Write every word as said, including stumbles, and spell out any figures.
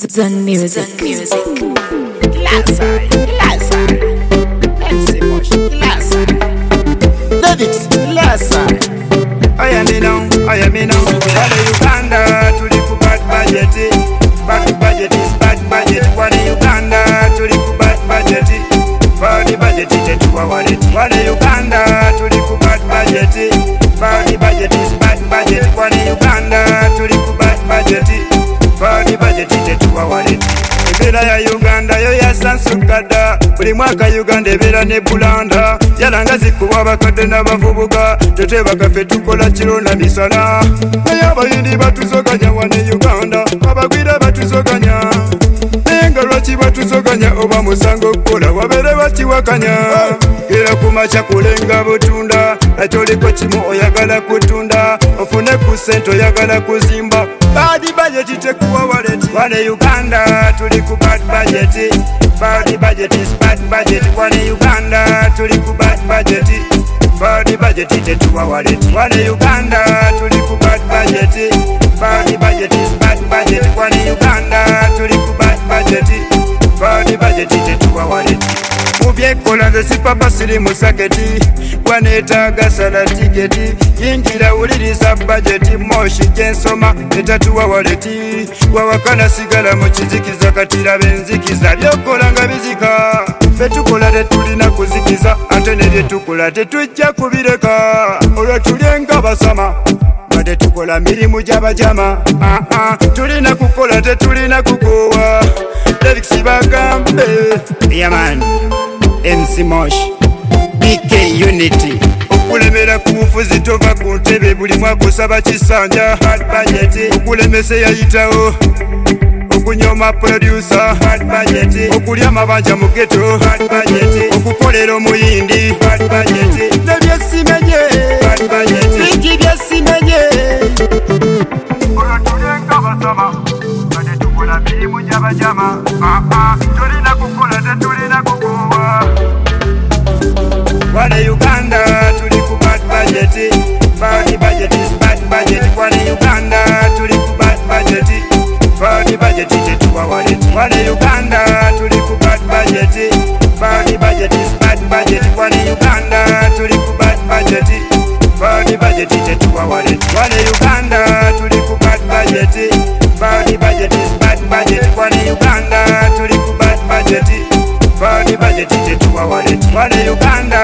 Zone Music. Music. Glassar, Glassar, M C Mosh, Glassar, Davis, Glassar. I am in on, I am in on. Wale Uganda, tuli ku bad budget. Bad budget is bad budget. Wale Uganda, tuli ku bad budget. Bad budget tetuwa wallet. Wale Uganda, tuli ku bad budget. Bad budget is bad budget. Wale Uganda, tuli ku bad budget. Bad budget tetuwa wallet. Ebera ya Uganda yo yasansukada. Buli mwaka Uganda ebera ne bulanda. Yalanga zikuwa abakadde n'abavubuka. Teteba kafe tukola kiro na misana. Naye abayindi batuzoganya wane Uganda. Abagwira batuzoganya. Nenga lwaki batuzoganya oba musango kukola wabere bakiwakanya. Era kumacha kulenga butunda. Acholiko kimu oyagala kutunda. Ofune ku sente oyagala kuzimba. Bad budget tekuwa wallet. Wane Uganda tuli ku bad budget. Bad budget is bad budget. Wane Uganda tuli ku bad budget. Bad budget tetuwa wallet. Wane Uganda tuli ku bad budget. Bad budget is bad budget. Wane Uganda tuli ku bad budget. Bad budget tetuwa wallet. Mubyekola nze sipapa siri musaketi. Wanetaaga sala tiketi. Yingira wuliriza budget Moshi gyensoma etatuwa waleti. Wawakana sigala mu kizikiza katira benzikiza. Byokola nga bizika. Ffe tukola tetulina kuzikiza. Ate ne bye tukola tetujja kubireka. Olwo tulyenga basama. Bade tukola mirimu gy'abajama. Ah ah. Tulina kukola tetulina kukowa. Lyrics bagambe. Yeah man. M C Mosh B K Unity. Okulemera ku bufuzi tova ku ntebe buli mwaka osaba kisanja. Bad budget. Okulemese yayitawo. Okunyoma producer. Bad budget. Okulya amabanja mu ghetto. Bad budget. Okukolera omuyindi. Bad budget. Nebyesimenye. Bad budget. Biki byesimenye. Olwatulenga basama. Bade tukola mirimu gy'abajama. Ah ah. Tulina kukola tetulina kukowa. Wane Uganda tuli ku bad budget. Bad budget is bad budget. Wane Uganda tuli ku bad budget. Bad budget tetuwa wallet. Wane Uganda tuli ku bad budget. Bad budget is bad budget. Wane Uganda tuli ku bad budget. Bad budget tetuwa wallet. Wane Uganda tuli ku bad budget. Bad budget is bad budget. Wane Uganda tuli ku bad budget. Bad budget tetuwa wallet. Wane Uganda